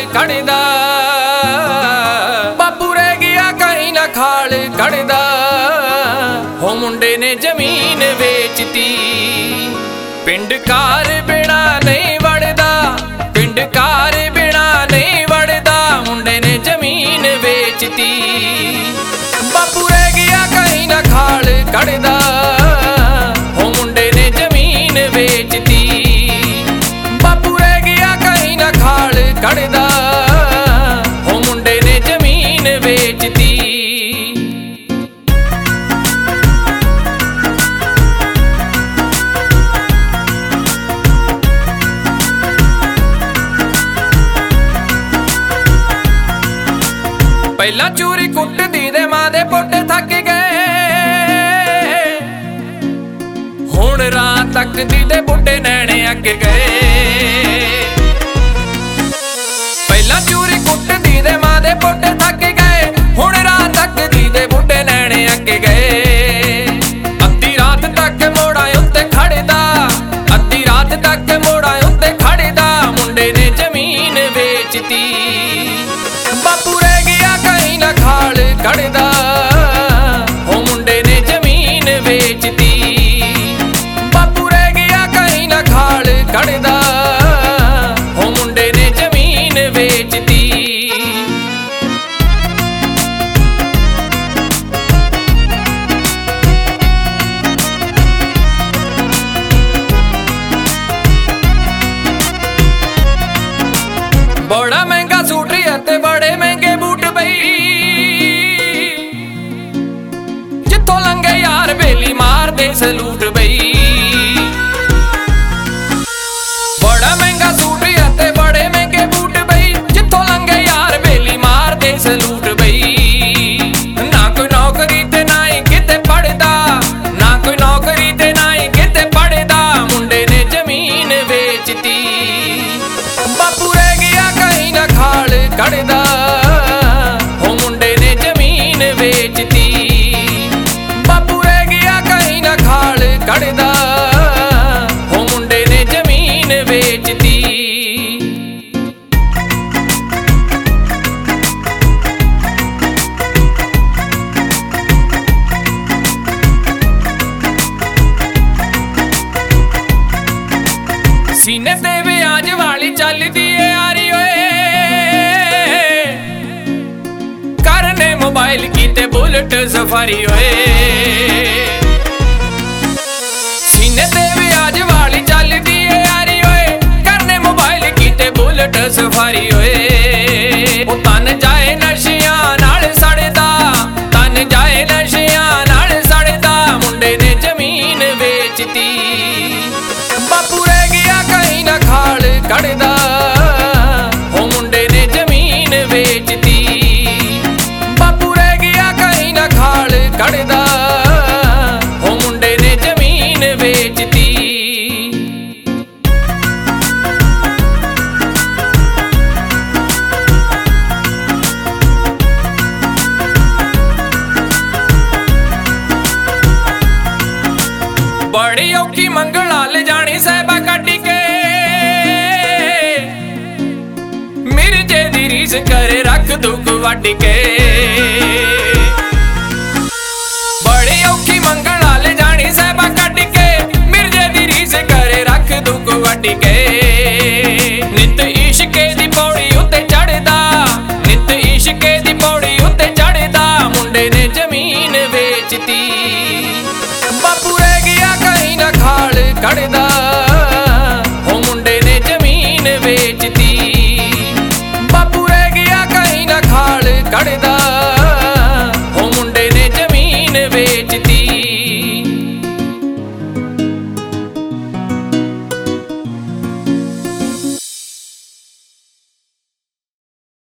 कढ़दा, बापू रह गया कहीं ना खाल कढ़दा। हो मुंडे ने जमीन बेचती, पिंड कार बिना नहीं वड़दा, पिंड कार बिना नहीं वड़दा। मुंडे ने जमीन बेचती, बापू रह गया कहीं ना खाल कढ़दा। हो मुंडे ने जमीन बेचती, बापू रह गया कहीं ना खाल कढ़दा। हो मुंडे ने जमीन बेचती। पहला चूरी कुटदी दे मां दे पोटे थक गए, हुण रात तक दी दे बुढ़े नैणे अग गए। पहला चूरी कुटदी दे मां दे पोटे थक गए, हुण रात तक दी दे बुढ़े नैणे अग गए। अद्धी रात तक मोड़ा उत्ते खड़दा, अद्धी रात तक मोड़ा उत्ते खड़दा। मुंडे ने जमीन बेचती, बापू रह गया कहीं ना खाल कढ़दा। हो मुंडे ने जमीन बेचती, बापू रह गया कहीं ना खाल कढ़दा। हो मुंडे ने जमीन बेचती। बड़ा महंगा सूट ते बड़े महंगे बूट बई, जिथों लंघे यार बेली मार दे सलूट बई। बड़ा महंगा सूट ते बड़े महंगे बूट बई, जिथों लंघे यार बेली मार दे सलूट बई। ना कोई नौकरी ते ना ही किते पढ़दा, ना कोई नौकरी ते ना ही किते पढ़दा। मुंडे ने जमीन बेचती, बापू रह गया कहीं ना खाल कढ़दा। हो मुंडे ने जमीन बेचती, बापू रह गया कहीं ना खाल कढ़दा। हो मुंडे ने जमीन बेचती। सीने ते ब्याज वाली चलदी है यारी ओए, करने मोबाइल की ते बुलेट सफारी ओए। सीने ते ब्याज वाली चलदी है यारी ओए, करने मोबाइल की ते बुलेट सफारी ओए। ओ तन जाए नशियां नाल सड़दा, तन जाए नशियां नाल सड़दा। मुंडे ने जमीन बेचती, बापू रह गया कहीं ना खाल कढ़दा। हो मुंडे ने जमीन बेचती, बापू रह गया कहीं ना खाल कढ़दा। हो मुंडे ने जमीन बेचती। बड़ी औखी मंगला ले जानी साहिबा कड्डी के, मिर्जे दी रीस करे रख दुख वड्ड के। बड़ी औखी मंगला ले जानी साहिबा कड्डी के, मिर्जे दी रीस करे रख दुख वड्ड के। नित इश्के दी पौड़ी उत्ते चढ़दा, नित इश्के दी पौड़ी उत्ते चढ़दा। मुंडे ने जमीन बेचती, बापू रह गया कहीं ना खाल कढ़दा।